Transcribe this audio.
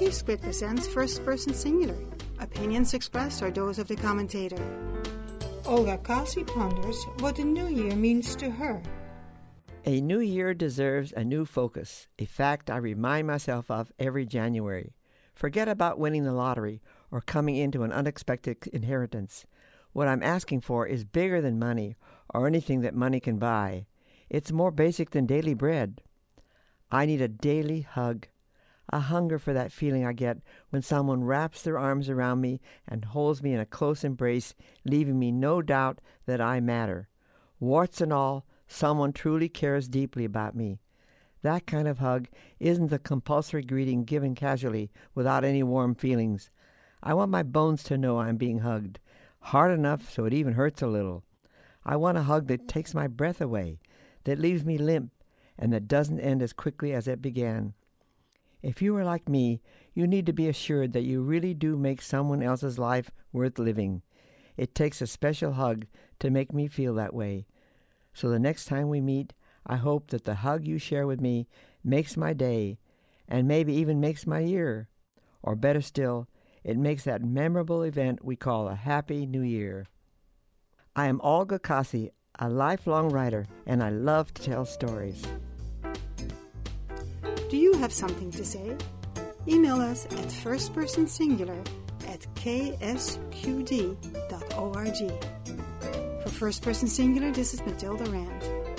T-Split presents First Person Singular. Opinions expressed are those of the commentator. Olga Kasi ponders what the new year means to her. A new year deserves a new focus, a fact I remind myself of every January. Forget about winning the lottery or coming into an unexpected inheritance. What I'm asking for is bigger than money or anything that money can buy. It's more basic than daily bread. I need a daily hug, a hunger for that feeling I get when someone wraps their arms around me and holds me in a close embrace, leaving me no doubt that I matter. Warts and all, someone truly cares deeply about me. That kind of hug isn't the compulsory greeting given casually without any warm feelings. I want my bones to know I'm being hugged, hard enough so it even hurts a little. I want a hug that takes my breath away, that leaves me limp, and that doesn't end as quickly as it began. If you are like me, you need to be assured that you really do make someone else's life worth living. It takes a special hug to make me feel that way. So the next time we meet, I hope that the hug you share with me makes my day, and maybe even makes my year. Or better still, it makes that memorable event we call a Happy New Year. I am Olga Kasi, a lifelong writer, and I love to tell stories. Do you have something to say? Email us at firstpersonsingular@ksqd.org. For First Person Singular, this is Matilda Rand.